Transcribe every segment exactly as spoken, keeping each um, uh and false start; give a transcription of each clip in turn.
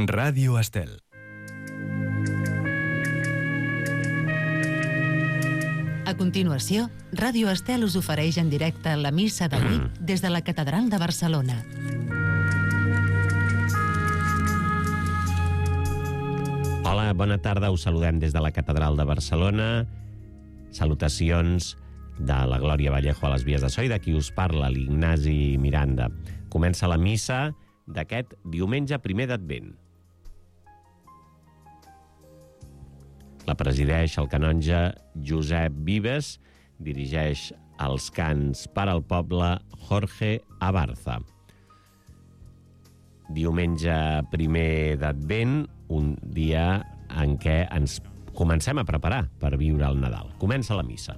Ràdio Estel. A continuació, Ràdio Estel us ofereix en directe la missa d'avui des de la Catedral de Barcelona. Hola, bona tarda. Us saludem des de la Catedral de Barcelona. Salutacions de la Glòria Vallejo a les vies de so i de qui us parla, l'Ignasi Miranda. Comença la missa d'aquest diumenge primer d'Advent. La presideix el canonge Josep Vives, dirigeix els cants per al poble Jorge Abarza. Diumenge primer d'Advent, un dia en què ens comencem a preparar per viure el Nadal. Comença la missa.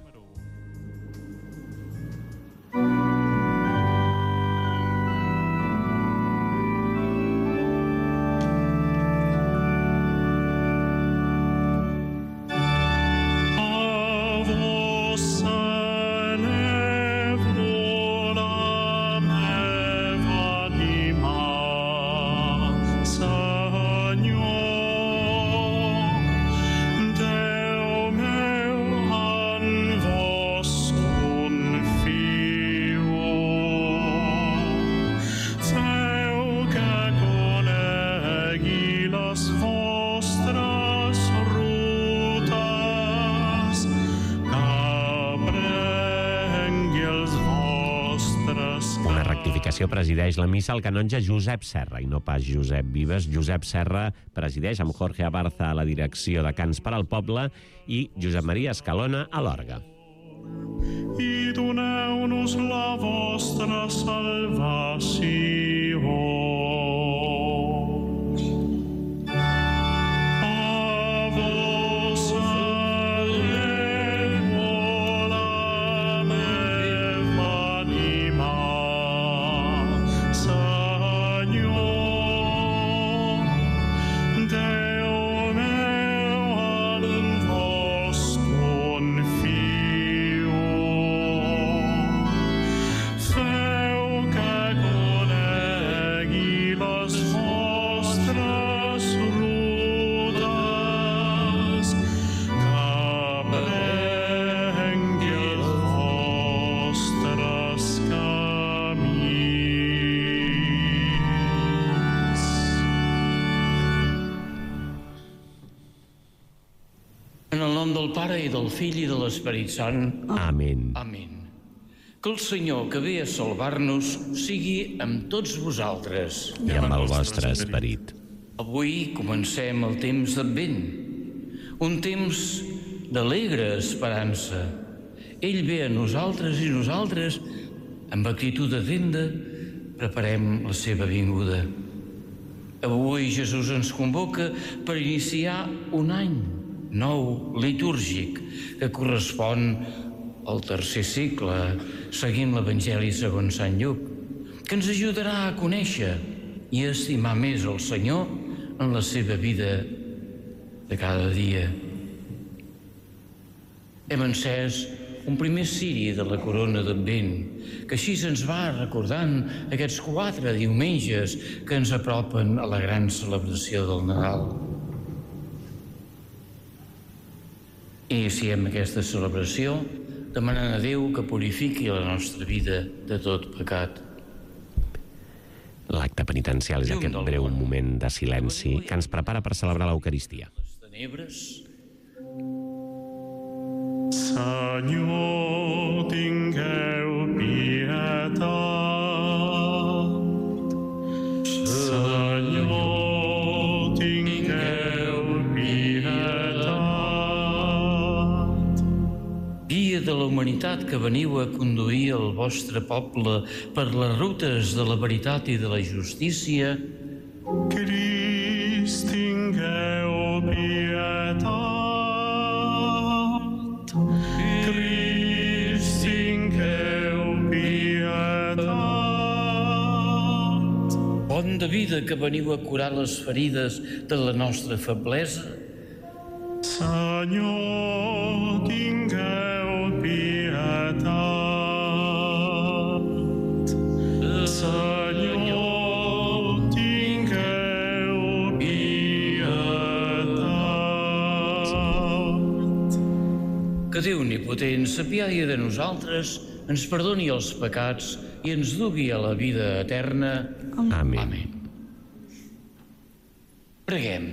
Presideix la missa el canonge Josep Serra, i no pas Josep Vives. Josep Serra presideix amb Jorge Abarza a la direcció de Cants per al Poble i Josep Maria Escalona a l'orgue. I doneu-nos la vostra salvació. Del Pare i del Fill i de l'Esperit Sant. Amén. Amén. Que el Senyor que ve a salvar-nos sigui amb tots vosaltres. I amb el vostre esperit. Avui comencem el temps d'Advent, un temps d'alegre esperança. Ell ve a nosaltres i nosaltres, amb actitud atenta, preparem la seva vinguda. Avui Jesús ens convoca per iniciar un any nou litúrgic que correspon al tercer cicle, seguint l'Evangeli segons Sant Lluc, que ens ajudarà a conèixer i a estimar més el Senyor en la seva vida de cada dia. Hem encès un primer ciri de la corona d'Advent, que així ens va recordant aquests quatre diumenges que ens apropen a la gran celebració del Nadal. Iniciem aquesta celebració demanant a Déu que purifiqui la nostra vida de tot pecat. L'acte penitencial és aquest breu moment de silenci que ens prepara per celebrar l'Eucaristia. Les tenebres. Senyor, tingueu pietat. Senyor, tingueu pietat. Guia de la humanitat que veniu a conduir el vostre poble per les rutes de la veritat i de la justícia, Crist, tingueu pietat. Crist, tingueu pietat. pont de vida que veniu a curar les ferides de la nostra feblesa, Senyor, tingueu pietat. Senyor, tingueu pietat. Que Déu Omnipotent s'apiadi de nosaltres, ens perdoni els pecats i ens dugui a la vida eterna. Amén. Amén. Preguem.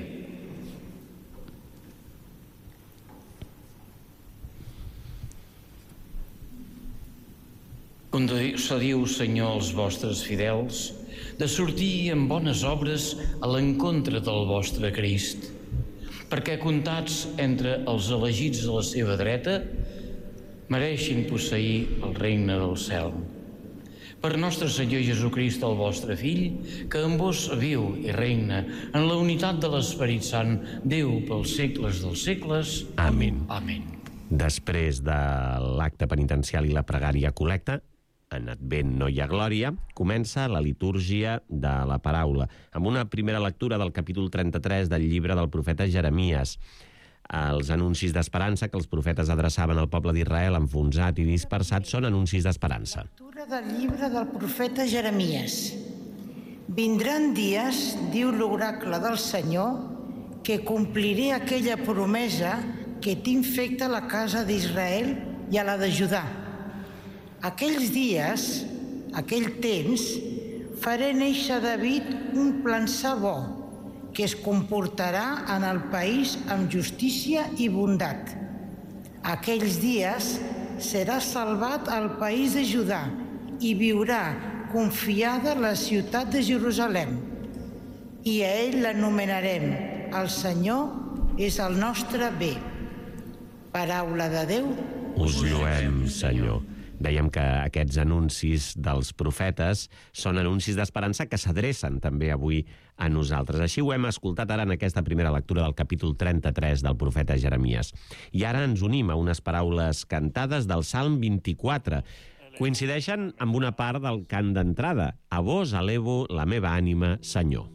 Concediu, Senyor, als vostres fidels de sortir amb bones obres a l'encontre del vostre Crist, perquè comptats entre els elegits de la seva dreta mereixin posseir el regne del cel. Per nostre Senyor Jesucrist, el vostre Fill, que amb vos viu i regna en la unitat de l'Esperit Sant, Déu pels segles dels segles. Amén. Amén. Després de l'acte penitencial i la pregària col·lecta, en Advent no hi ha glòria, comença la litúrgia de la paraula, amb una primera lectura del capítol trenta-tres del llibre del profeta Jeremies. Els anuncis d'esperança que els profetes adreçaven al poble d'Israel enfonsat i dispersat són anuncis d'esperança. Lectura del llibre del profeta Jeremies. Vindran dies, diu l'oracle del Senyor, que compliré aquella promesa que tinc feta a la casa d'Israel i a la de Judà. Aquells dies, aquell temps, faré néixer a David un plançar bo, que es comportarà en el país amb justícia i bondat. Aquells dies serà salvat el país de Judà i viurà confiada la ciutat de Jerusalem. I a ell l'anomenarem, el Senyor és el nostre bé. Paraula de Déu. Us lloem, Senyor. Dèiem que aquests anuncis dels profetes són anuncis d'esperança que s'adrecen també avui a nosaltres. Així ho hem escoltat ara en aquesta primera lectura del capítol trenta-tres del profeta Jeremies. I ara ens unim a unes paraules cantades del Salm vint-i-quatre. Coincideixen amb una part del cant d'entrada. A vos elevo la meva ànima, Senyor.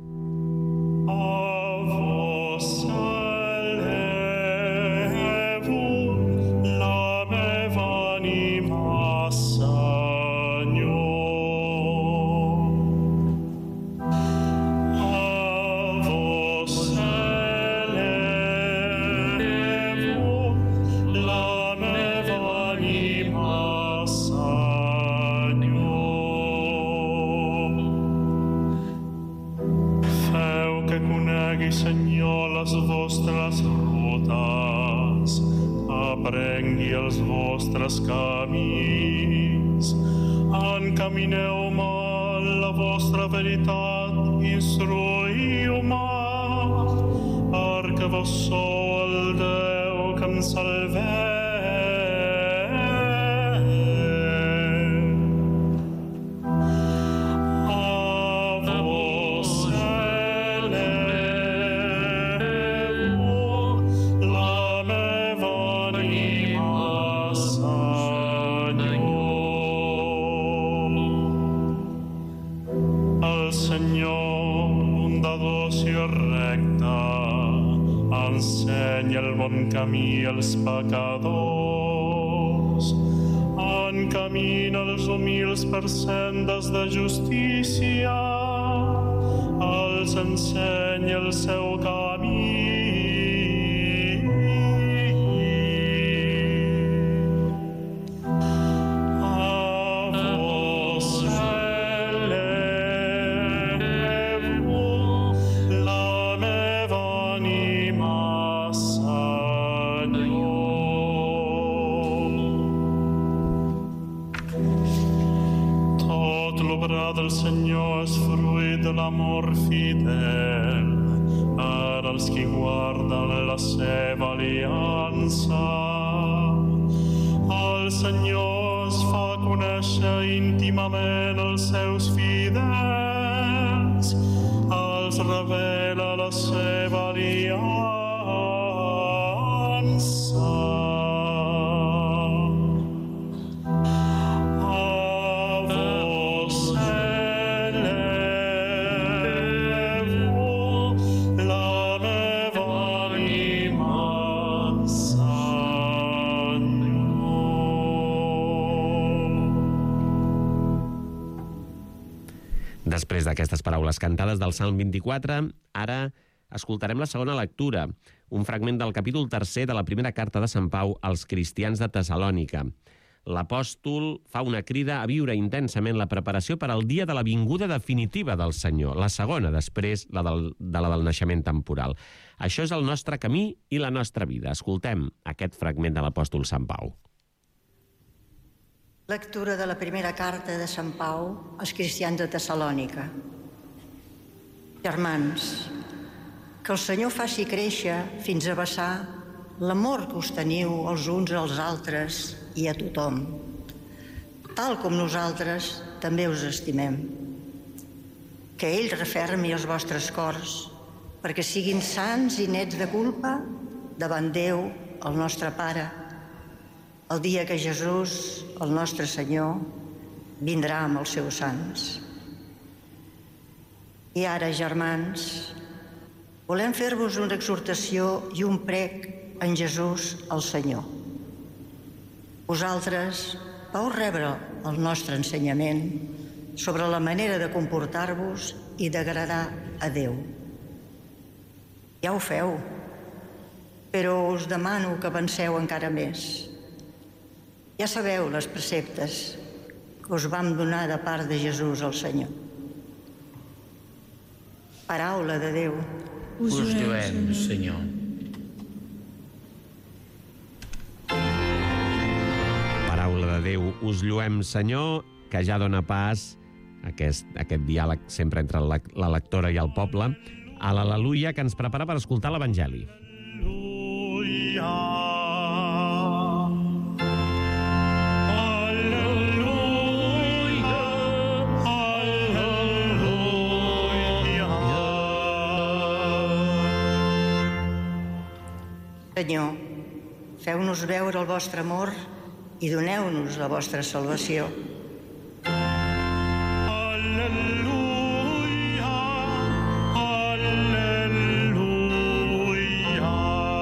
A vos Senyor, les vostres rutes, aprengui els vostres camins. Encamineu-me en la vostra veritat, instruïu-me, perquè vos sou el Déu que em salveu. Ensenya el bon camí als pecadors, encamina els humils per sendes de justícia, els ensenya el seu camí. Del Senyor és fruit de l'amor fidel per als qui guarden la seva aliança. El Senyor es fa conèixer íntimament els seus fidels, els revela la seva aliança. Després d'aquestes paraules cantades del Salm vint-i-quatre, ara escoltarem la segona lectura, un fragment del capítol tercer de la primera carta de Sant Pau als cristians de Tessalònica. L'apòstol fa una crida a viure intensament la preparació per al dia de la vinguda definitiva del Senyor, la segona després la del, de la del naixement temporal. Això és el nostre camí i la nostra vida. Escoltem aquest fragment de l'apòstol Sant Pau. Lectura de la primera carta de Sant Pau als cristians de Tessalònica. Germans, que el Senyor faci créixer fins a vessar l'amor que us teniu els uns als altres i a tothom, tal com nosaltres també us estimem. Que ell refermi els vostres cors perquè siguin sants i nets de culpa davant Déu, el nostre Pare, el dia que Jesús, el nostre Senyor, vindrà amb els seus sants. I ara, germans, volem fer-vos una exhortació i un prec en Jesús, el Senyor. Vosaltres vau rebre el nostre ensenyament sobre la manera de comportar-vos i d'agradar a Déu. Ja ho feu, però us demano que avanceu encara més. Ja sabeu les preceptes que us vam donar de part de Jesús, el Senyor. Paraula de Déu. Us lluem, Senyor. Paraula de Déu, us lluem, Senyor, que ja dona pas a aquest, aquest diàleg sempre entre la, la lectora i el poble, a l'al·leluia que ens prepara per escoltar l'Evangeli. Alleluia. Senyor, feu-nos veure el vostre amor i doneu-nos la vostra salvació. Alleluia, alleluia.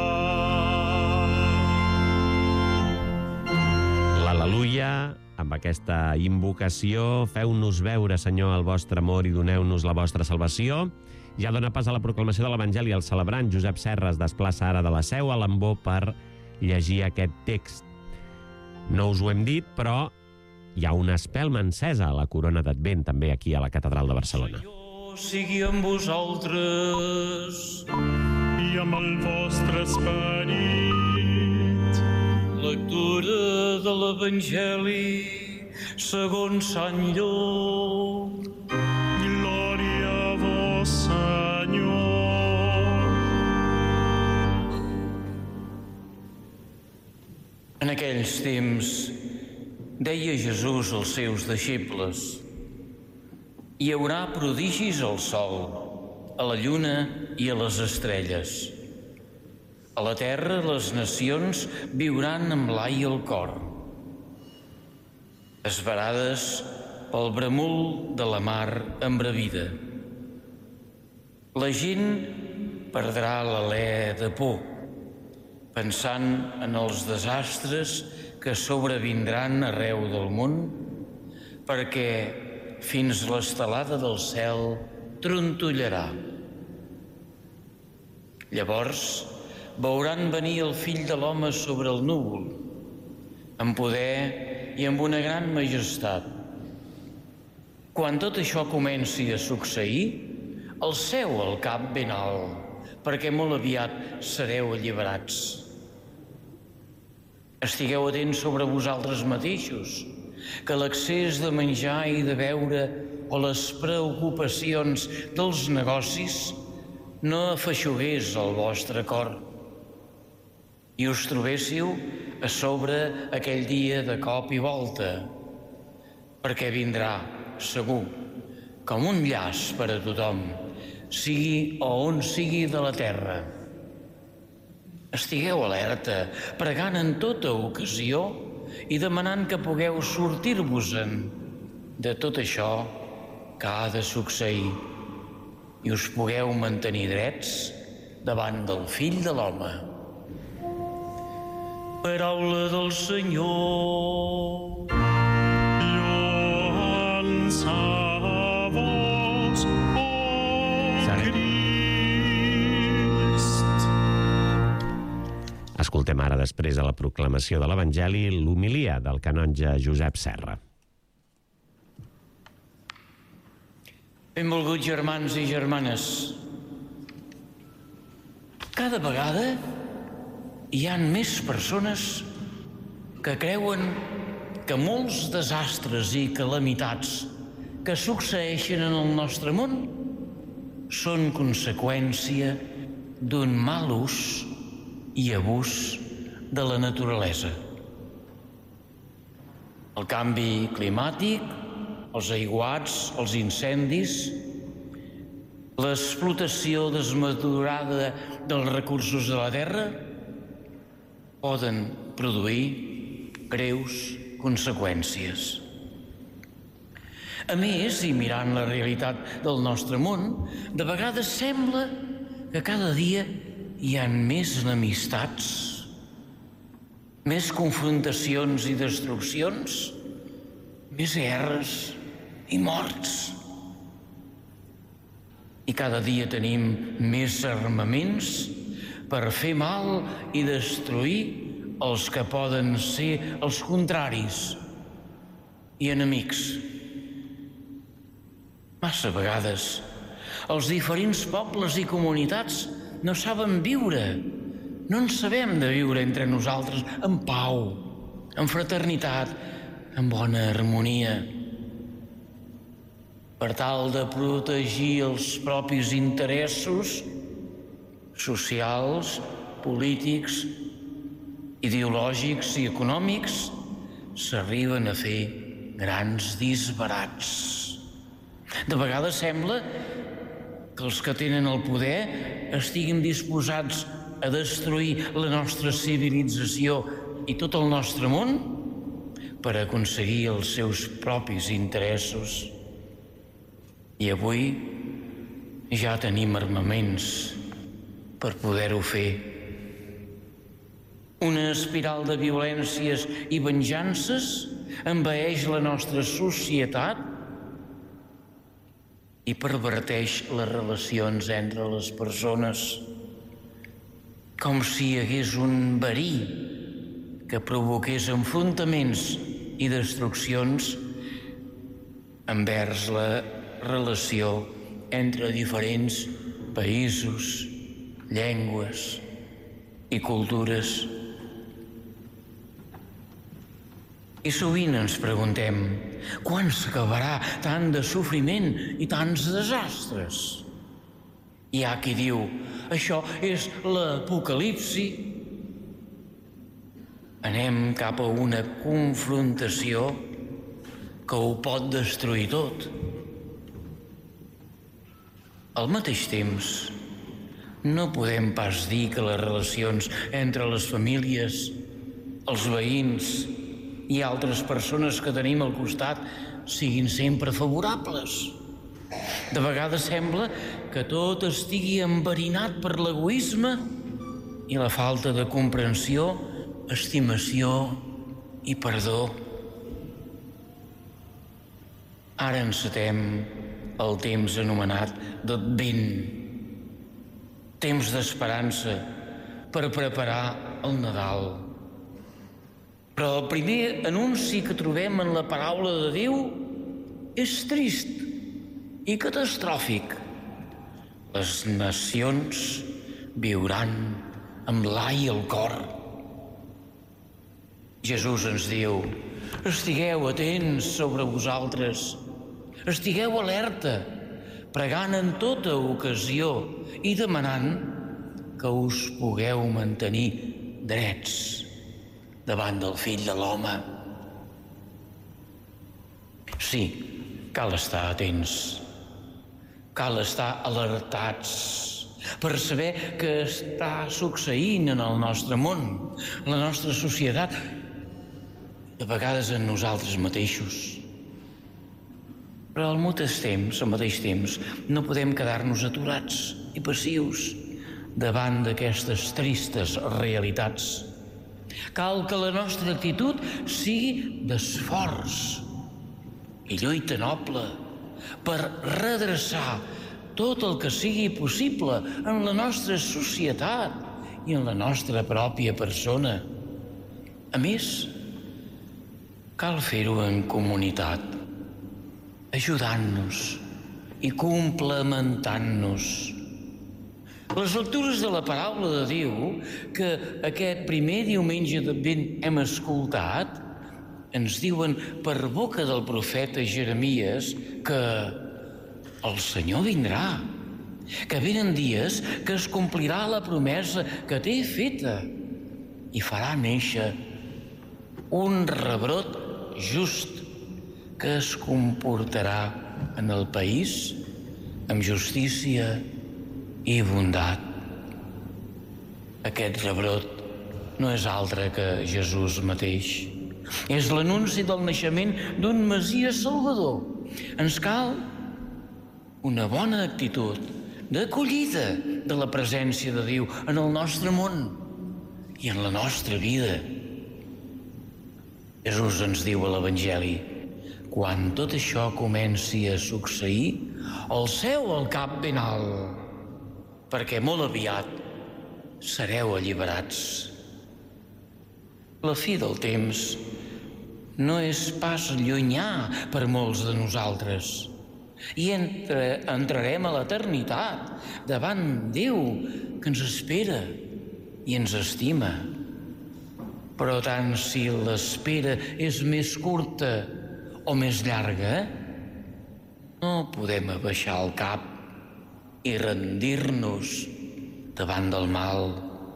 L'al·leluia, amb aquesta invocació, feu-nos veure, Senyor, el vostre amor i doneu-nos la vostra salvació. Ja dona pas a la proclamació de l'Evangeli. El celebrant Josep Serra es desplaça ara de la seu a l'Ambó per llegir aquest text. No us ho hem dit, però hi ha una espelma encesa a la corona d'Advent també aquí a la Catedral de Barcelona. Senyor sigui amb vosaltres. I amb el vostre esperit. Lectura de l'Evangeli segons Sant Lluc. Glòria a vos, Senyor. En aquells temps deia Jesús als seus deixebles: hi haurà prodigis al sol, a la lluna i a les estrelles. A la terra les nacions viuran amb l'ai al cor, esverades pel bramul de la mar embravida. La gent perdrà l'alè de por, pensant en els desastres que sobrevindran arreu del món, perquè fins l'estelada del cel trontollarà. Llavors veuran venir el Fill de l'Home sobre el núvol, amb poder i amb una gran majestat. Quan tot això comenci a succeir, alceu el cap ben alt, perquè molt aviat sereu alliberats. Estigueu atents sobre vosaltres mateixos, que l'excés de menjar i de beure o les preocupacions dels negocis no afeixugués el vostre cor i us trobéssiu a sobre aquell dia de cop i volta, perquè vindrà, segur, com un llaç per a tothom, sigui o on sigui de la terra. Estigueu alerta, pregant en tota ocasió i demanant que pugueu sortir-vos-en de tot això que ha de succeir i us pugueu mantenir drets davant del Fill de l'Home. Paraula del Senyor. Lloança a vos, oh Serem. Crist. Escoltem ara, després de la proclamació de l'Evangeli, l'homilia del canonge Josep Serra. Benvolguts germans i germanes. Cada vegada hi ha més persones que creuen que molts desastres i calamitats que succeeixen en el nostre món són conseqüència d'un mal ús i abús de la naturalesa. El canvi climàtic, els aiguats, els incendis, l'explotació desmesurada dels recursos de la terra poden produir greus conseqüències. A més, i mirant la realitat del nostre món, de vegades sembla que cada dia hi ha més enemistats, més confrontacions i destruccions, més guerres i morts. I cada dia tenim més armaments per fer mal i destruir els que poden ser els contraris i enemics. Massa vegades els diferents pobles i comunitats no saben viure, no en sabem de viure entre nosaltres en pau, en fraternitat, en bona harmonia. Per tal de protegir els propis interessos socials, polítics, ideològics i econòmics, s'arriben a fer grans disbarats. De vegades sembla que els que tenen el poder estiguin disposats a destruir la nostra civilització i tot el nostre món per aconseguir els seus propis interessos. I avui ja tenim armaments per poder-ho fer. Una espiral de violències i venjances envaeix la nostra societat i perverteix les relacions entre les persones, com si hi hagués un verí que provoqués enfrontaments i destruccions envers la relació entre diferents països, llengües i cultures. I sovint ens preguntem, quan s'acabarà tant de sofriment i tants desastres? Hi ha qui diu, això és l'apocalipsi. Anem cap a una confrontació que ho pot destruir tot. Al mateix temps, no podem pas dir que les relacions entre les famílies, els veïns i altres persones que tenim al costat siguin sempre favorables. De vegades sembla que tot estigui enverinat per l'egoisme i la falta de comprensió, estimació i perdó. Ara encetem el temps anomenat d'Advent, temps d'esperança per preparar el Nadal. Però el primer anunci que trobem en la paraula de Déu és trist i catastròfic. Les nacions viuran amb l'ai al cor. Jesús ens diu, estigueu atents sobre vosaltres, estigueu alerta, pregant en tota ocasió i demanant que us pugueu mantenir drets davant del Fill de l'Home. Sí, cal estar atents, cal estar alertats per saber què està succeint en el nostre món, en la nostra societat, de vegades en nosaltres mateixos. Però al mateix temps, al mateix temps, no podem quedar-nos aturats i passius davant d'aquestes tristes realitats. Cal que la nostra actitud sigui d'esforç i lluita noble per redreçar tot el que sigui possible en la nostra societat i en la nostra pròpia persona. A més, cal fer-ho en comunitat, ajudant-nos i complementant-nos. Les lectures de la paraula de Déu que aquest primer diumenge d'Advent hem escoltat ens diuen per boca del profeta Jeremies que el Senyor vindrà, que venen dies que es complirà la promesa que té feta i farà néixer un rebrot just que es comportarà en el país amb justícia i bondat. Aquest rebrot no és altre que Jesús mateix. És l'anunci del naixement d'un Messies Salvador. Ens cal una bona actitud d'acollida de la presència de Déu en el nostre món i en la nostra vida. Jesús ens diu a l'Evangeli: quan tot això comenci a succeir, alceu el cap ben alt, perquè molt aviat sereu alliberats. La fi del temps no és pas llunyà per molts de nosaltres, i entre, entrarem a l'eternitat davant Déu, que ens espera i ens estima. Però tant si l'espera és més curta o més llarga, no podem abaixar el cap i rendir-nos davant del mal.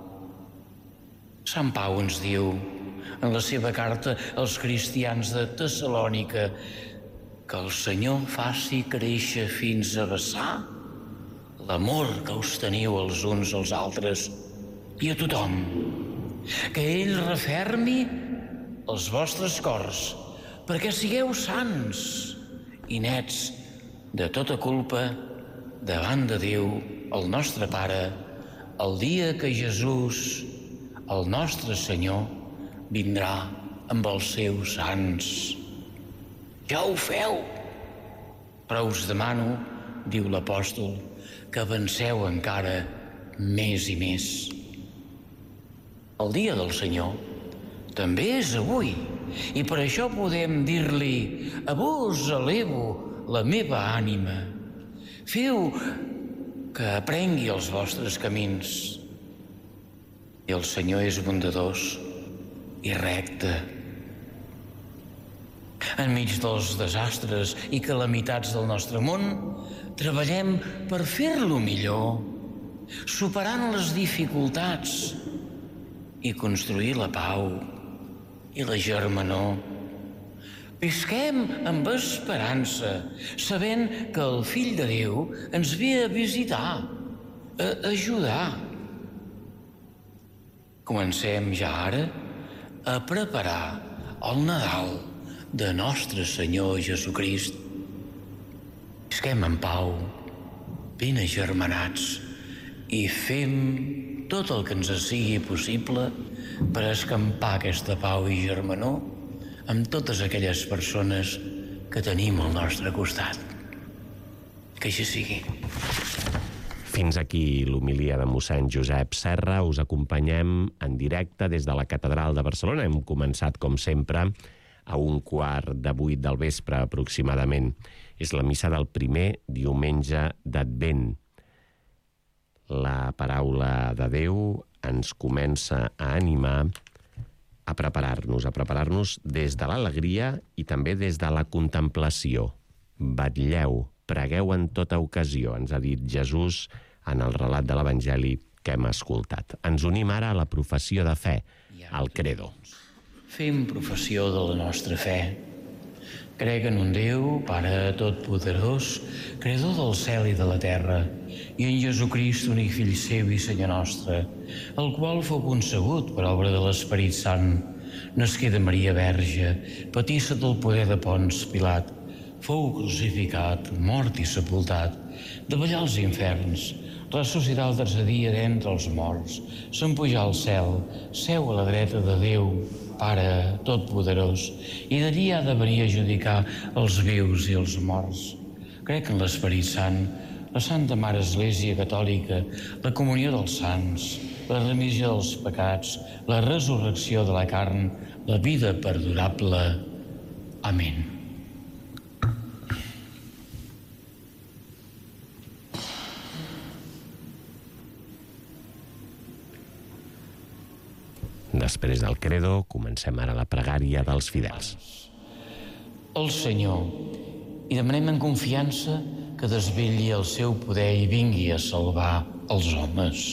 Sant Pau ens diu en la seva carta als cristians de Tessalònica que el Senyor faci créixer fins a vessar l'amor que us teniu els uns als altres i a tothom, que ell refermi els vostres cors perquè sigueu sants i nets de tota culpa davant de Déu, el nostre Pare, el dia que Jesús, el nostre Senyor, vindrà amb els seus sants. Ja ho feu, però us demano, diu l'apòstol, que avanceu encara més i més. El dia del Senyor també és avui, i per això podem dir-li: a vos elevo la meva ànima. Feu que aprengui els vostres camins. I el Senyor és bondadós i recte. Enmig dels desastres i calamitats del nostre món, treballem per fer-lo millor, superant les dificultats i construir la pau i la germanor. Visquem amb esperança, sabent que el Fill de Déu ens ve a visitar, a ajudar. Comencem ja ara a preparar el Nadal de Nostre Senyor Jesucrist. Visquem en pau, ben agermanats, i fem tot el que ens sigui possible per escampar aquesta pau i germanor amb totes aquelles persones que tenim al nostre costat. Que així sigui. Fins aquí l'homilia de mossèn Josep Serra. Us acompanyem en directe des de la Catedral de Barcelona. Hem començat, com sempre, a un quart de vuit del vespre, aproximadament. És la missa del primer diumenge d'Advent. La paraula de Déu ens comença a animar a preparar-nos, a preparar-nos des de l'alegria i també des de la contemplació. Vetlleu, pregueu en tota ocasió, ens ha dit Jesús en el relat de l'Evangeli que hem escoltat. Ens unim ara a la professió de fe, al credo. Fem professió de la nostra fe. Crec en un Déu, Pare Totpoderós, creador del cel i de la terra, i en Jesucrist, únic Fill seu i Senyor nostre, el qual fou concebut per obra de l'Esperit Sant, nasqué de Maria Verge, patí sota el poder de Pons Pilat, fou crucificat, mort i sepultat, davallà als inferns, ressuscitar el tercer dia d'entre els morts, s'empujà al cel, seu a la dreta de Déu, Pare Totpoderós, i d'allí ha de venir a judicar els vius i els morts. Crec en l'Esperit Sant, la Santa Mare Església Catòlica, la comunió dels sants, la remissió dels pecats, la resurrecció de la carn, la vida perdurable. Amén. Després del credo, comencem ara la pregària dels fidels. El Senyor, i demanem en confiança que desvetlli el seu poder i vingui a salvar els homes.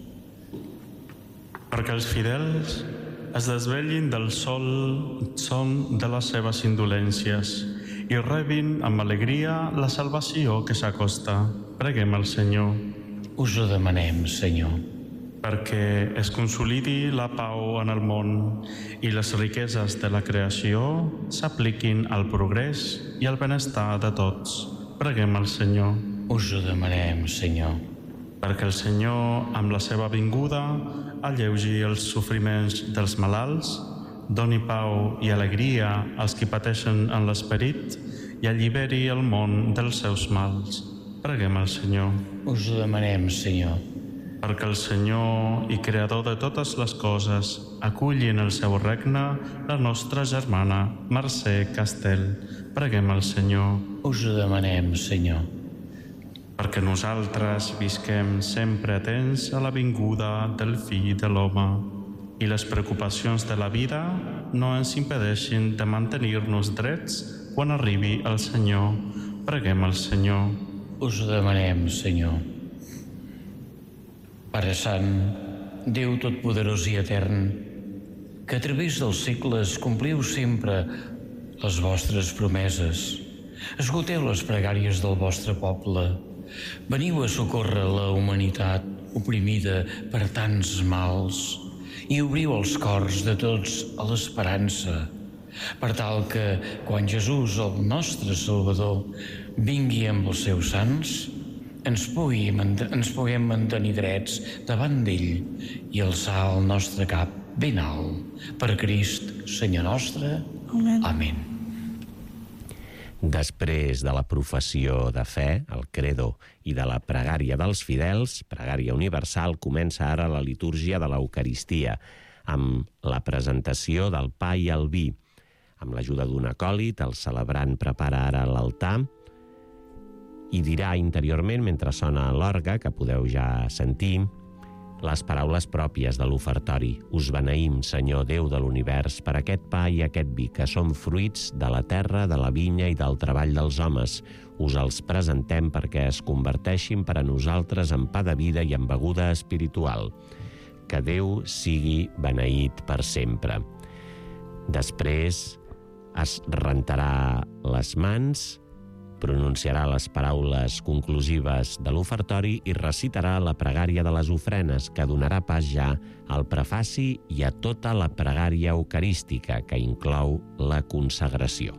Perquè els fidels es desvetllin del sol son de les seves indolències i rebin amb alegria la salvació que s'acosta. Preguem al Senyor. Us ho demanem, Senyor. Perquè es consolidi la pau en el món i les riqueses de la creació s'apliquin al progrés i al benestar de tots. Preguem al Senyor. Us ho demanem, Senyor. Perquè el Senyor, amb la seva vinguda, alleugi els sofriments dels malalts, doni pau i alegria als qui pateixen en l'esperit i alliberi el món dels seus mals. Preguem al Senyor. Us ho demanem, Senyor. Perquè el Senyor i Creador de totes les coses aculli en el seu regne la nostra germana Mercè Castell. Preguem al Senyor. Us ho demanem, Senyor. Perquè nosaltres visquem sempre atents a la vinguda del Fill de l'Home i les preocupacions de la vida no ens impedeixin de mantenir-nos drets quan arribi el Senyor. Preguem al Senyor. Us ho demanem, Senyor. Pare Sant, Déu Totpoderós i Etern, que a través dels segles compliu sempre les vostres promeses. Esgoteu les pregàries del vostre poble. Veniu a socórrer la humanitat oprimida per tants mals i obriu els cors de tots a l'esperança, per tal que, quan Jesús, el nostre Salvador, vingui amb els seus sants, ens, pugui, ens puguem mantenir drets davant d'ell i alçar el nostre cap ben alt. Per Crist, Senyor nostre. Amén. Amén. Després de la professió de fe, el credo, i de la pregària dels fidels, pregària universal, comença ara la litúrgia de l'Eucaristia, amb la presentació del pa i el vi. Amb l'ajuda d'un acòlit, el celebrant prepara ara l'altar i dirà interiorment, mentre sona l'orgue, que podeu ja sentir, les paraules pròpies de l'ofertori. Us beneïm, Senyor Déu de l'univers, per aquest pa i aquest vi, que són fruits de la terra, de la vinya i del treball dels homes. Us els presentem perquè es converteixin per a nosaltres en pa de vida i en beguda espiritual. Que Déu sigui beneït per sempre. Després es rentarà les mans, pronunciarà les paraules conclusives de l'ofertori i recitarà la pregària de les ofrenes, que donarà pas ja al prefaci i a tota la pregària eucarística, que inclou la consagració.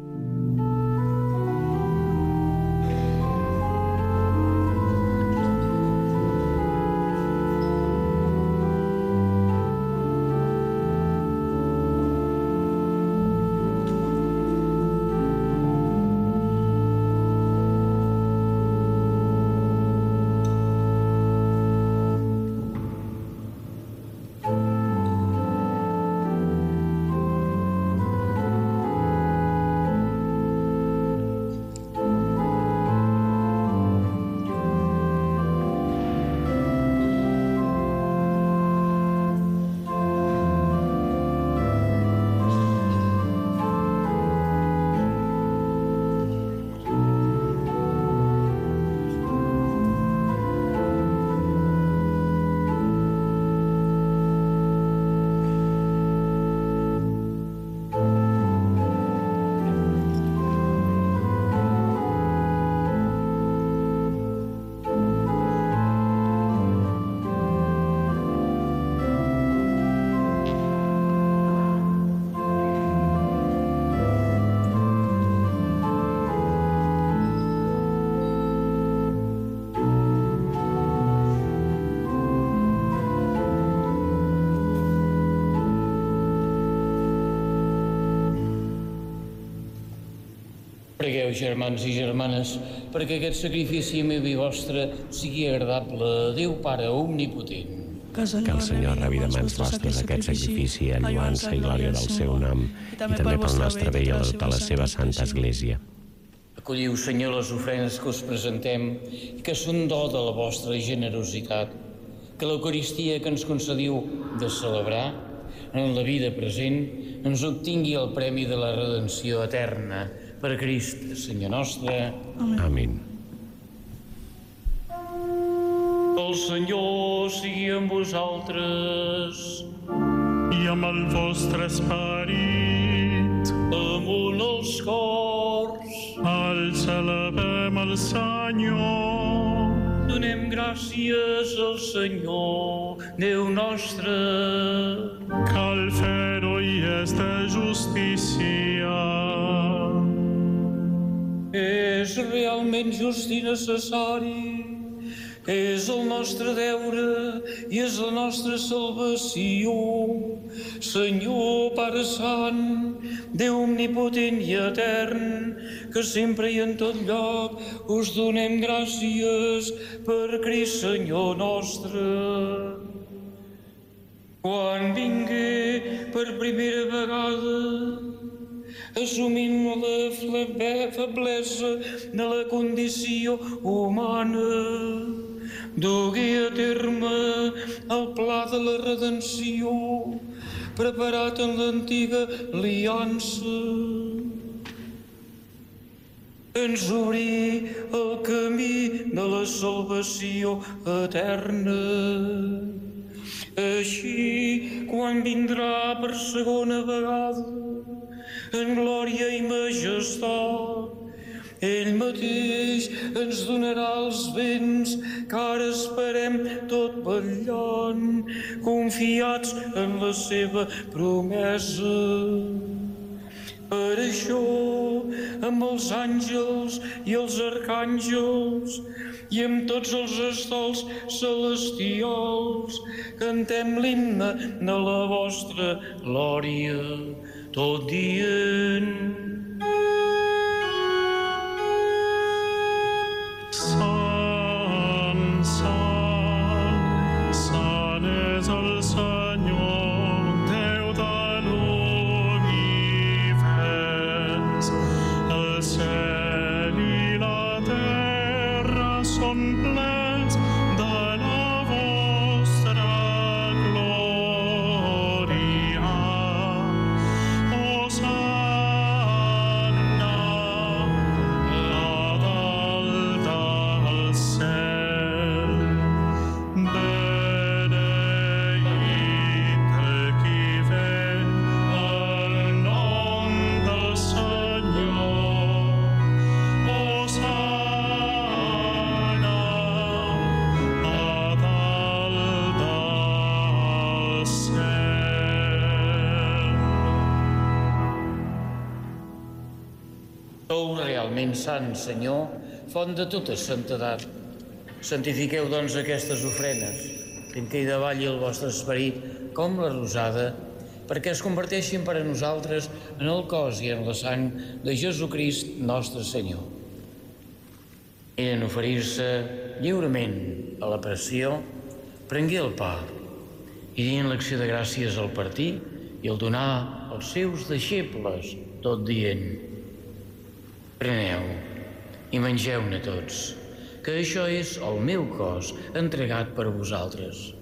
Pregueu, germans i germanes, perquè aquest sacrifici meu i vostre sigui agradable a Déu Pare Omnipotent. Que el Senyor rebi de mans vostres aquest sacrifici en lluança i glòria del seu nom i també pel nostre bé i el de tota la seva santa Església. Acolliu, Senyor, les ofrenes que us presentem i que són do de la vostra generositat. Que l'Eucaristia que ens concediu de celebrar en la vida present ens obtingui el premi de la redenció eterna. Per Crist, Senyor nostre. Amén. El Senyor sigui amb vosaltres. I amb el vostre esperit. Amunt els cors. Al celebrem el Senyor. Donem gràcies al Senyor, Déu nostre. Cal fer-ho i és de justícia. És realment just i necessari. És el nostre deure i és la nostra salvació. Senyor, Pare Sant, Déu omnipotent i etern, que sempre i en tot lloc us donem gràcies per Crist, Senyor nostre. Quan vingué per primera vegada, assumint la feblesa de la condició humana, dugué a terme el pla de la redenció preparat en l'antiga aliança. Ens obrí el camí de la salvació eterna. Així, quan vindrà per segona vegada en glòria i majestat, ell mateix ens donarà els béns que ara esperem tot vetllant, confiats en la seva promesa. Per això, amb els àngels i els arcàngels i amb tots els estols celestials, cantem l'himne de la vostra glòria, tot dient: Sant, Sant, Sant és el Senyor, Déu de l'univers. El cel i la terra són plens de la vostra glòria. Hosanna, la dalt al cel. Beneït el qui ve el nom del Senyor. Hosanna, a dalt al cel. Sou realment sant, Senyor, font de tota santedat. Santifiqueu, doncs, aquestes ofrenes, fent que hi davalli el vostre esperit com la rosada, perquè es converteixin per a nosaltres en el cos i en la sang de Jesucrist, nostre Senyor. I en oferir-se lliurement a la pressió, prengué el pa i dient l'acció de gràcies al partir i el donar als seus deixebles, tot dient: preneu i mengeu-ne tots, que això és el meu cos entregat per vosaltres.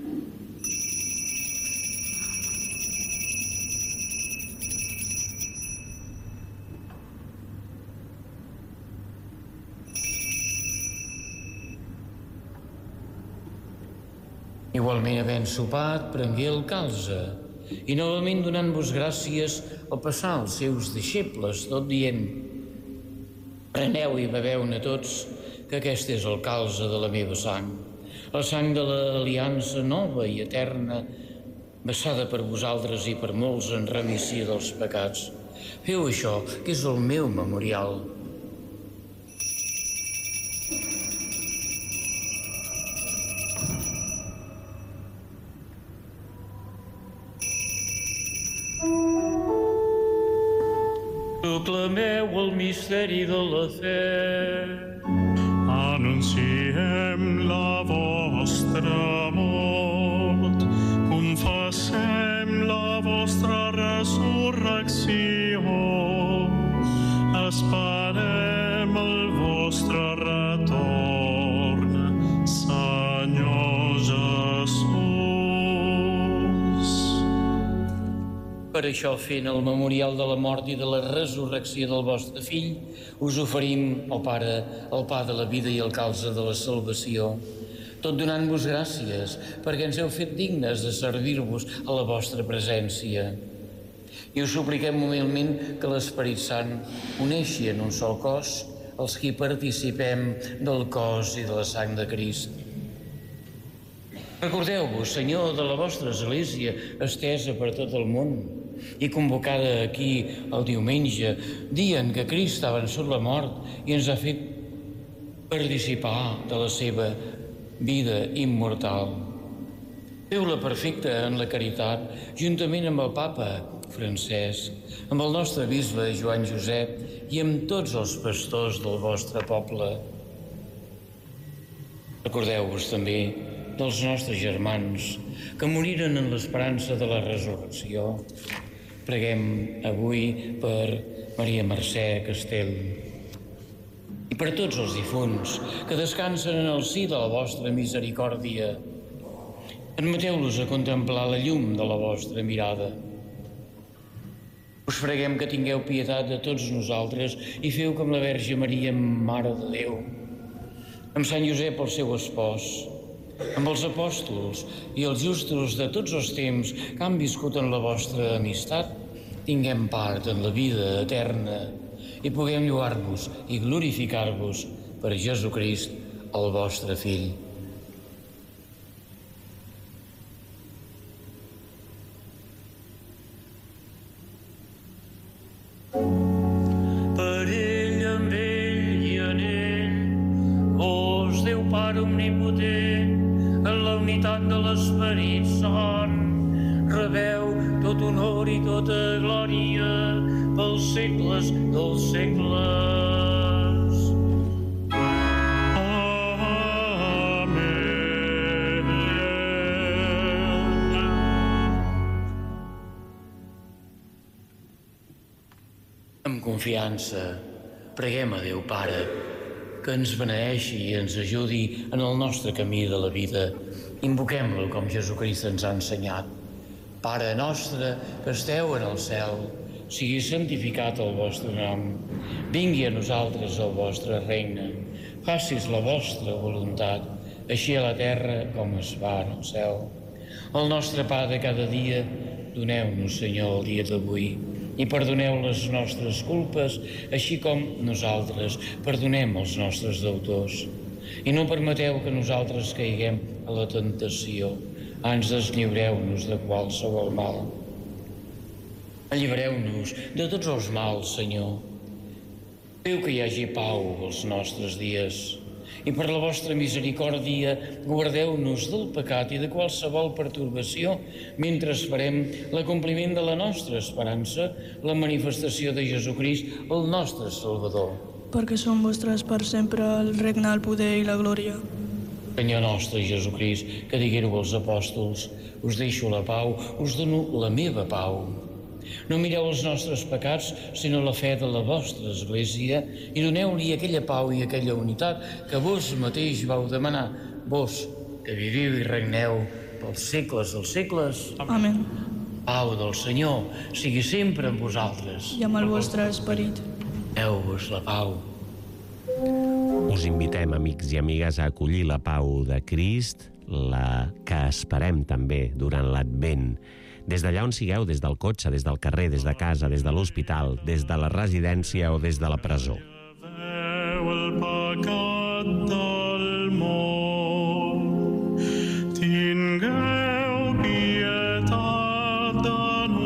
Igualment, havent sopat, prengué el calze i novament donant-vos gràcies al passar als seus deixebles, tot dient: preneu i beveu-ne tots, que aquest és el calze de la meva sang, la sang de l'aliança nova i eterna, vessada per vosaltres i per molts en remissió dels pecats. Feu això, que és el meu memorial. Proclameu el misteri de la fe. Anunciem la vostra mort Per això, fent el memorial de la mort i de la resurrecció del vostre fill, us oferim, ó Pare, el pa de la vida i el calze de la salvació, tot donant-vos gràcies perquè ens heu fet dignes de servir-vos a la vostra presència. I us supliquem humilment que l'Esperit Sant uneixi en un sol cos els qui participem del cos i de la sang de Crist. Recordeu-vos, Senyor, de la vostra Església estesa per tot el món i convocada aquí el diumenge, dia en què Crist ha vençut la mort i ens ha fet participar de la seva vida immortal. Feu-la perfecta en la caritat, juntament amb el Papa Francesc, amb el nostre bisbe Joan Josep i amb tots els pastors del vostre poble. Recordeu-vos també dels nostres germans que moriren en l'esperança de la resurrecció. Preguem avui per Maria Mercè Castell i per tots els difunts que descansen en el si de la vostra misericòrdia. Admeteu-los a contemplar la llum de la vostra mirada. Us preguem que tingueu pietat de tots nosaltres i feu com la Verge Maria, Mare de Déu, amb Sant Josep, el seu espòs, amb els apòstols i els justos de tots els temps que han viscut en la vostra amistat, tinguem part en la vida eterna i puguem lloar-vos i glorificar-vos per Jesucrist, el vostre Fill. Per ell, amb ell i en ell, vos, Déu Pare omnipotent, en la unitat de l'Esperit Sant, rebeu tot honor i tota glòria pels segles dels segles. Amén. Amb confiança, preguem a Déu Pare que ens beneeixi i ens ajudi en el nostre camí de la vida. Invoquem-lo com Jesucrist ens ha ensenyat. Pare nostre que esteu en el cel, sigui santificat el vostre nom. Vingui a nosaltres el vostre regne. Facis la vostra voluntat, així a la terra com es fa en el cel. El nostre pa de cada dia, doneu-nos, Senyor, el dia d'avui, i perdoneu les nostres culpes, així com nosaltres perdonem els nostres deutors. I no permeteu que nosaltres caiguem a la tentació, ans deslliureu-nos de qualsevol mal. Allibereu-nos de tots els mals, Senyor. Feu que hi hagi pau als nostres dies i per la vostra misericòrdia guardeu-nos del pecat i de qualsevol pertorbació mentre esperem l'acompliment de la nostra esperança, la manifestació de Jesucrist, el nostre Salvador. Perquè són vostres per sempre el regne, el poder i la glòria. Senyor nostre Jesucrist, que diguéreu als apòstols, us deixo la pau, us dono la meva pau. No mireu els nostres pecats, sinó la fe de la vostra Església, i doneu-li aquella pau i aquella unitat que vos mateix vau demanar, vos, que viviu i regneu pels segles dels segles. Amén. Pau del Senyor sigui sempre amb vosaltres. I amb el vostre esperit. Doneu-vos la pau. Us invitem, amics i amigues, a acollir la pau de Crist, la que esperem també durant l'Advent. Des d'allà on sigueu, des del cotxe, des del carrer, des de casa, des de l'hospital, des de la residència o des de la presó. El pecat del món, tingueu pietat de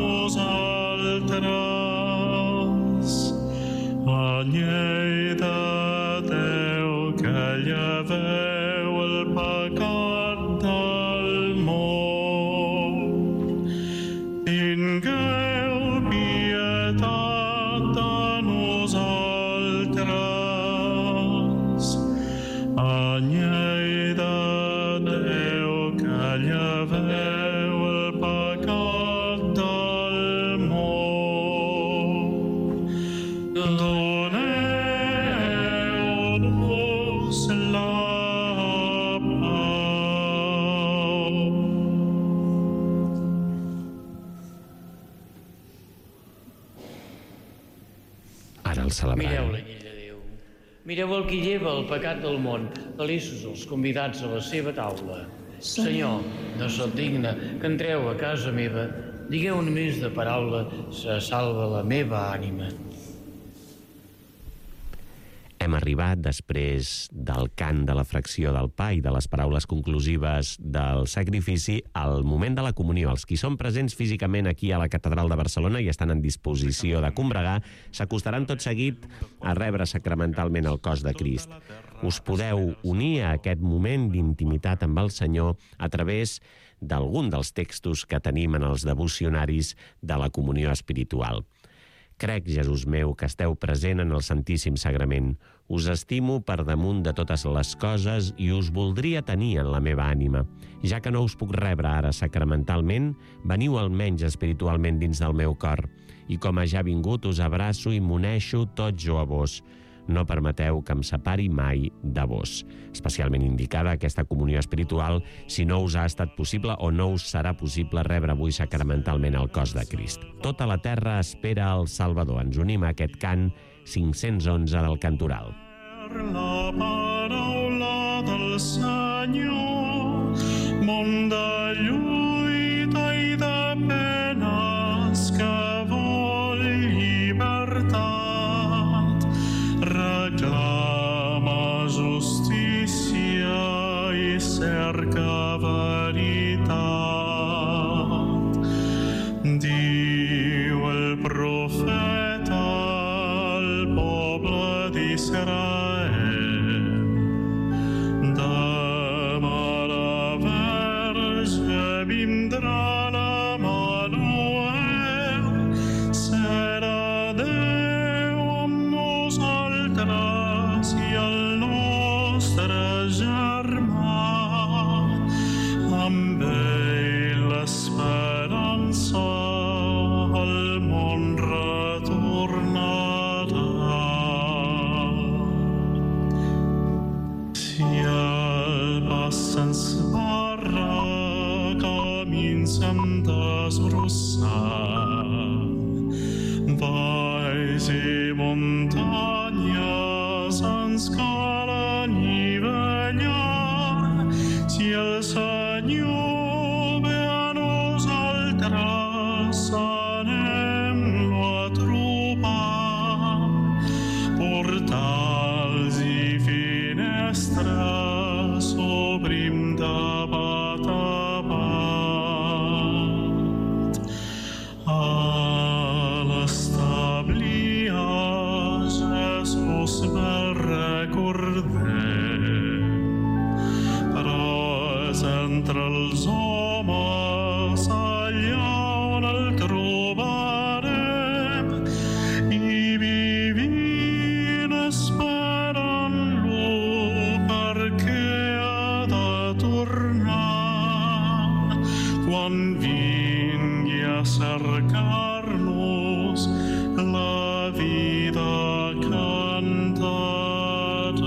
nosaltres. A Lleida Déu que lleveu el pecat del món. Tingueu pietat de nosaltres. A Lleida Déu que lleveu el pecat del món. Doneu-nos la pau. celebrant. Mireu l'anyell de Déu. Mireu el qui lleva el pecat del món. Feliços els convidats a la seva taula. Senyor, no sóc digne que entreu a casa meva. Digueu només de paraula, se salva la meva ànima. Hem arribat, després del cant de la fracció del pa i de les paraules conclusives del sacrifici, al moment de la comunió. Els qui són presents físicament aquí a la Catedral de Barcelona i estan en disposició de combregar, s'acostaran tot seguit a rebre sacramentalment el cos de Crist. Us podeu unir a aquest moment d'intimitat amb el Senyor a través d'algun dels textos que tenim en els devocionaris de la comunió espiritual. Crec, Jesús meu, que esteu present en el Santíssim Sagrament. Us estimo per damunt de totes les coses i us voldria tenir en la meva ànima. Ja que no us puc rebre ara sacramentalment, veniu almenys espiritualment dins del meu cor. I com a ja vingut, us abraço i m'uneixo tot jo a vos. No permeteu que em separi mai de vos. Especialment indicada aquesta comunió espiritual si no us ha estat possible o no us serà possible rebre avui sacramentalment el cos de Crist. Tota la terra espera el Salvador. Ens unim a aquest cant cinc-cents onze del Cantoral. La paraula del Senyor, món de lluita i de penes que vol llibertat. Reclama justícia i cerca veritat. Diu el profeta al poble d'Israel, demà la Verge vindrà l'Emmanuel, serà Déu amb nosaltres i el nostre germà, amb ell l'esperança al món retornarà. Si el pas se'ns barra, camins hem d'esbrossar, valls i muntanyes ens cal anivellar. Si el Senyor ve a nosaltres, anem-lo a trobar. Portals i finestres obrim de bat a bat. A l'establia Jesús ve recordem, però és entre els homes allà on el trobarem, i vivint esperant-lo perquè ha de tornar quan vingui a cercar-nos la vida cantarà.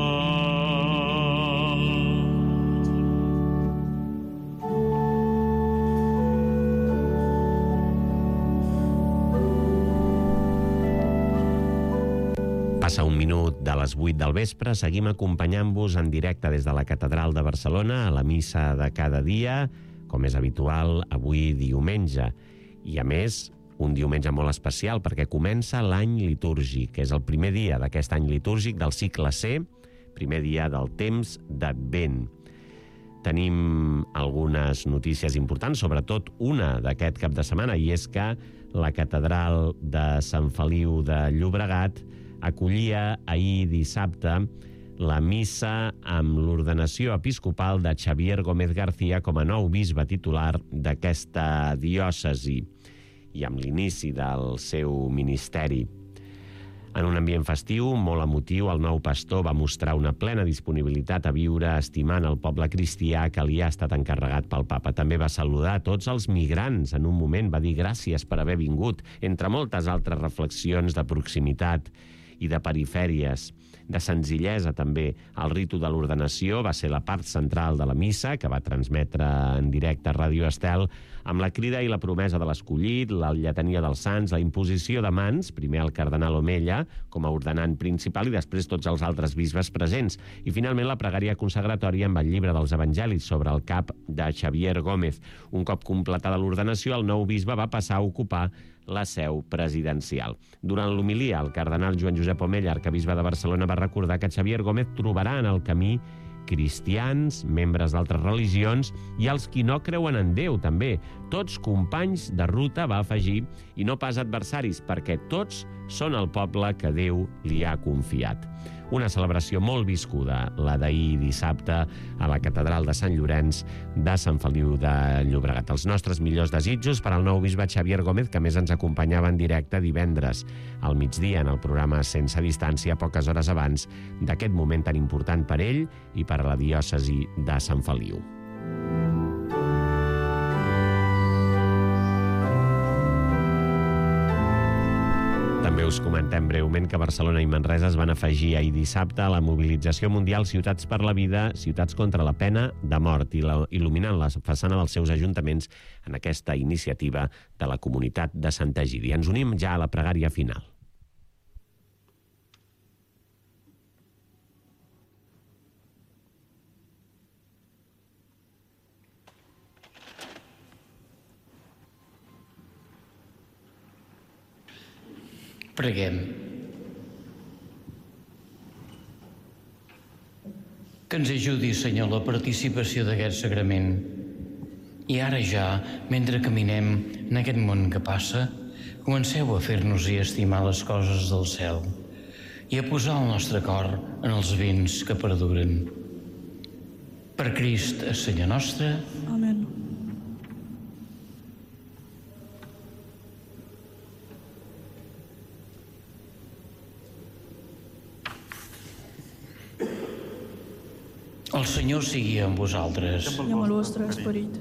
Passa un minut de les vuit del vespre, seguim acompanyant-vos en directe des de la Catedral de Barcelona a la missa de cada dia, com és habitual, avui diumenge. I a més, un diumenge molt especial perquè comença l'any litúrgic, que és el primer dia d'aquest any litúrgic del cicle C, primer dia del temps d'Advent. Tenim algunes notícies importants, sobretot una d'aquest cap de setmana, i és que la Catedral de Sant Feliu de Llobregat acollia ahir dissabte la missa amb l'ordenació episcopal de Xavier Gómez García com a nou bisbe titular d'aquesta diòcesi i amb l'inici del seu ministeri. En un ambient festiu, molt emotiu, el nou pastor va mostrar una plena disponibilitat a viure estimant el poble cristià que li ha estat encarregat pel papa. També va saludar tots els migrants. En un moment va dir gràcies per haver vingut, entre moltes altres reflexions de proximitat i de perifèries, de senzillesa també. El ritu de l'ordenació va ser la part central de la missa, que va transmetre en directe a Ràdio Estel, amb la crida i la promesa de l'escollit, la lletania dels sants, la imposició de mans, primer el cardenal Omella com a ordenant principal i després tots els altres bisbes presents, i finalment la pregària consagratòria amb el llibre dels evangelis sobre el cap de Xavier Gómez. Un cop completada l'ordenació, el nou bisbe va passar a ocupar la seu presidencial. Durant l'homilia, el cardenal Joan Josep Omella, arquebisbe de Barcelona, va recordar que Xavier Gómez trobarà en el camí cristians, membres d'altres religions i els qui no creuen en Déu, també. Tots companys de ruta, va afegir, i no pas adversaris, perquè tots són el poble que Déu li ha confiat. Una celebració molt viscuda, la d'ahir dissabte a la catedral de Sant Llorenç de Sant Feliu de Llobregat. Els nostres millors desitjos per al nou bisbe Xavier Gómez, que més ens acompanyava en directe divendres al migdia en el programa Sense Distància, poques hores abans d'aquest moment tan important per ell i per a la diòcesi de Sant Feliu. També us comentem breument que Barcelona i Manresa es van afegir ahir dissabte a la mobilització mundial Ciutats per la Vida, Ciutats contra la Pena de Mort, i la, il·luminant la façana dels seus ajuntaments en aquesta iniciativa de la comunitat de Santa Egídia. Ens unim ja a la pregària final. Preguem. Que ens ajudi, Senyor, la participació d'aquest sagrament. I ara ja, mentre caminem en aquest món que passa, comenceu a fer-nos i estimar les coses del cel i a posar el nostre cor en els béns que perduren. Per Crist, Senyor nostre. Amén. El Senyor sigui amb vosaltres. I amb el vostre esperit.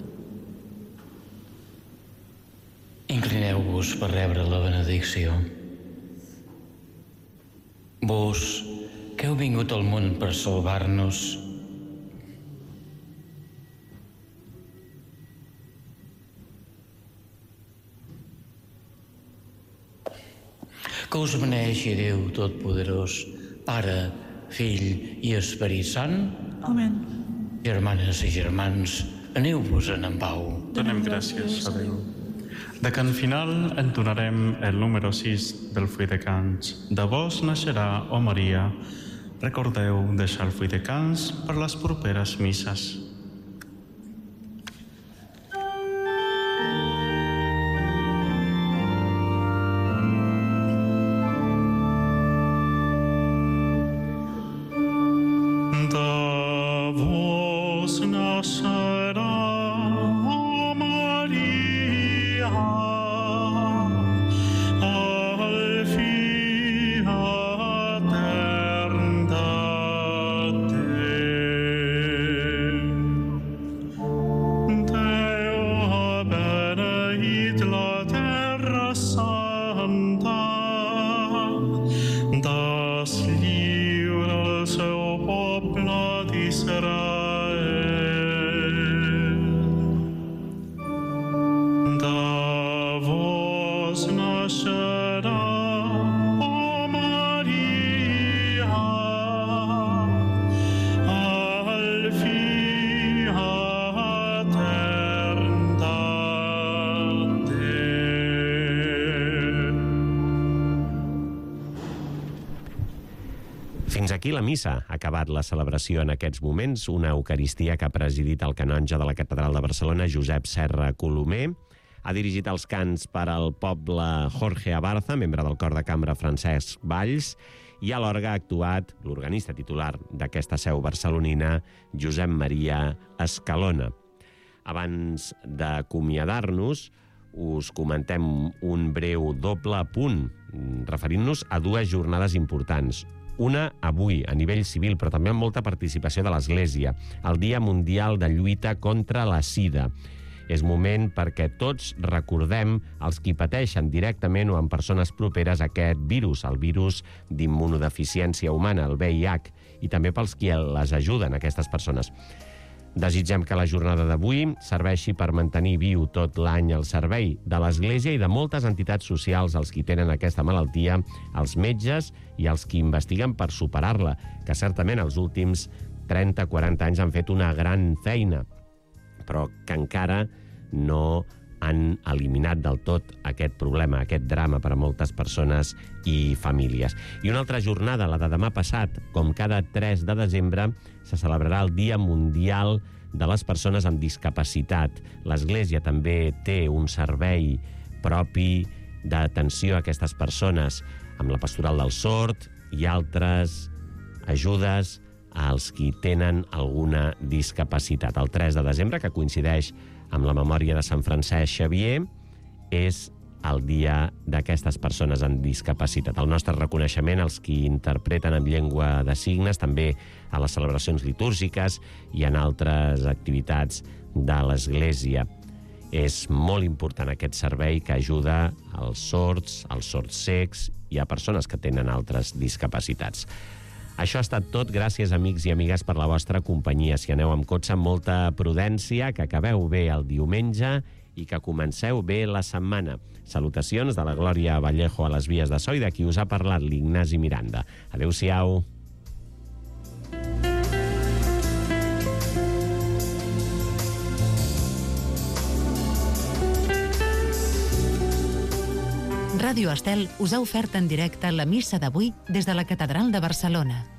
Inclineu-vos per rebre la benedicció. Vos, que heu vingut al món per salvar-nos, que us beneixi Déu Totpoderós, Pare, Fill i Esperit Sant. Amén. Germanes i germans, aneu-vos-en en pau. Donem gràcies a Déu. De cant final entonarem el número sis del full de cants. De vos naixerà, oh Maria. Recordeu deixar el full de cants per les properes misses. Fins aquí la missa. Ha acabat la celebració en aquests moments, una eucaristia que ha presidit el canonge de la Catedral de Barcelona, Josep Serra Colomer. Ha dirigit els cants per al poble Jorge Abarza, membre del cor de cambra Francesc Valls, i a l'orgue ha actuat l'organista titular d'aquesta seu barcelonina, Josep Maria Escalona. Abans d'acomiadar-nos, us comentem un breu doble apunt, referint-nos a dues jornades importants. Una avui, a nivell civil, però també amb molta participació de l'Església, el Dia Mundial de Lluita contra la Sida. És moment perquè tots recordem els qui pateixen directament o en persones properes aquest virus, el virus d'immunodeficiència humana, el V I H, i també pels qui les ajuden, aquestes persones. Desitgem que la jornada d'avui serveixi per mantenir viu tot l'any el servei de l'Església i de moltes entitats socials als qui tenen aquesta malaltia, els metges i els qui investiguen per superar-la, que certament els últims trenta a quaranta anys han fet una gran feina, però que encara no han eliminat del tot aquest problema, aquest drama per a moltes persones i famílies. I una altra jornada, la de demà passat, com cada tres de desembre, se celebrarà el Dia Mundial de les Persones amb Discapacitat. L'Església també té un servei propi d'atenció a aquestes persones, amb la Pastoral del Sord i altres ajudes als qui tenen alguna discapacitat. El tres de desembre, que coincideix amb la memòria de Sant Francesc Xavier, és el dia d'aquestes persones amb discapacitat. El nostre reconeixement als qui interpreten en llengua de signes, també a les celebracions litúrgiques i en altres activitats de l'Església. És molt important aquest servei que ajuda als sords, als sords cecs i a persones que tenen altres discapacitats. Això ha estat tot. Gràcies, amics i amigues, per la vostra companyia. Si aneu amb cotxe, amb molta prudència, que acabeu bé el diumenge i que comenceu bé la setmana. Salutacions de la Glòria Vallejo a les vies de so i de qui us ha parlat, l'Ignasi Miranda. Adéu-siau. Ràdio Estel us ha ofert en directe la missa d'avui des de la Catedral de Barcelona.